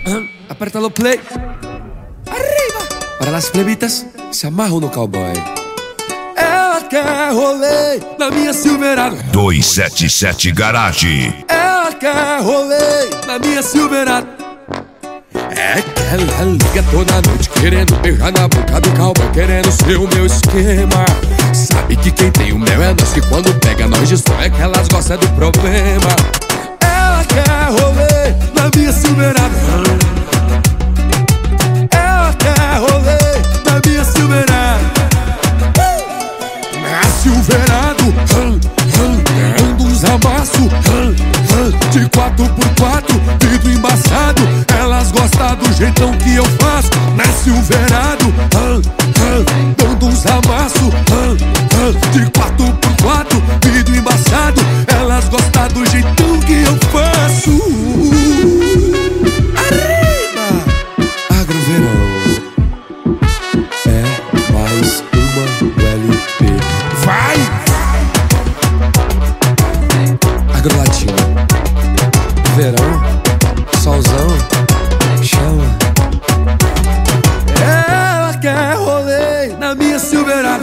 Aperta no play. Arriba. Para las plebitas, se amarram no cowboy. Ela quer rolê na minha Silverado 277 Garage. Ela quer rolê na minha Silverado. É que ela liga toda noite querendo beijar na boca do cowboy, querendo ser o meu esquema. Sabe que quem tem o mel é nós, que quando pega nós destrói, é que elas gostam do problema. Ela quer rolê na minha Silverado. Ela quer rolê na minha Silverado. Na Silverado, ando uns amassos de 4x4, vidro embaçado. Elas gostam do jeitão que eu faço. Na Silverado, dando uns amassos de 4x4, vidro embaçado. Elas gostam do jeitão que eu faço. Arriba! Agroverão é mais uma LP. Vai! Agrolatina, verão, solzão, chama. Ela quer rolê na minha Silverado.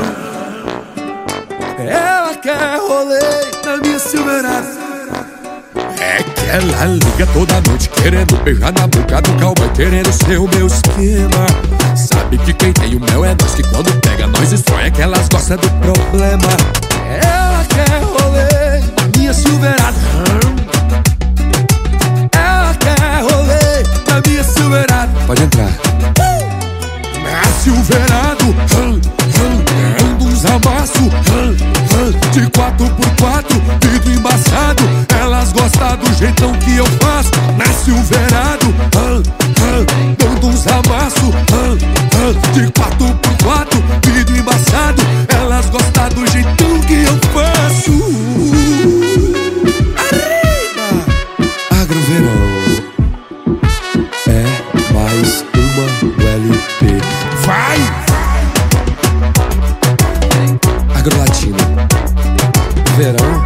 Ela quer rolê na minha Silverado. É que ela liga toda noite querendo beijar na boca do cowboy, querendo ser o meu esquema. Sabe que quem tem o mel é nós, que quando pega nós destrói, é que elas gostam do problema. Ela quer rolê na minha Silverado. Ela quer rolê na minha Silverado. Pode entrar. Na Silverado, ando uns amassos de 4x4, vidro embaçado. Elas gostam do jeitão que eu faço. Na Silverado, dando uns amassos de 4x4, vidro embaçado. Elas gostam do jeitão que eu faço. Arriba! Agroverão é mais uma LP. Vai! Agrolatina, verão,